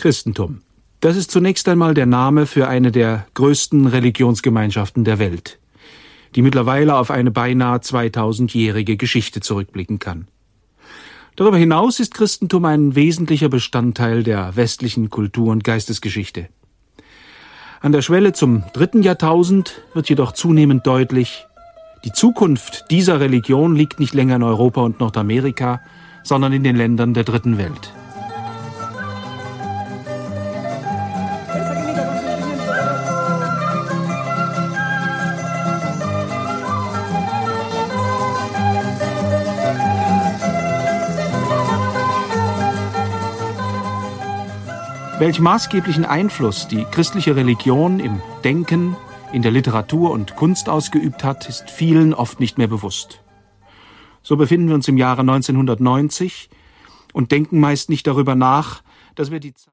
Christentum. Das ist zunächst einmal der Name für eine der größten Religionsgemeinschaften der Welt, die mittlerweile auf eine beinahe 2000-jährige Geschichte zurückblicken kann. Darüber hinaus ist Christentum ein wesentlicher Bestandteil der westlichen Kultur- und Geistesgeschichte. An der Schwelle zum 3. Jahrtausend wird jedoch zunehmend deutlich, die Zukunft dieser Religion liegt nicht länger in Europa und Nordamerika, sondern in den Ländern der Dritten Welt. Welch maßgeblichen Einfluss die christliche Religion im Denken, in der Literatur und Kunst ausgeübt hat, ist vielen oft nicht mehr bewusst. So befinden wir uns im Jahre 1990 und denken meist nicht darüber nach, dass wir die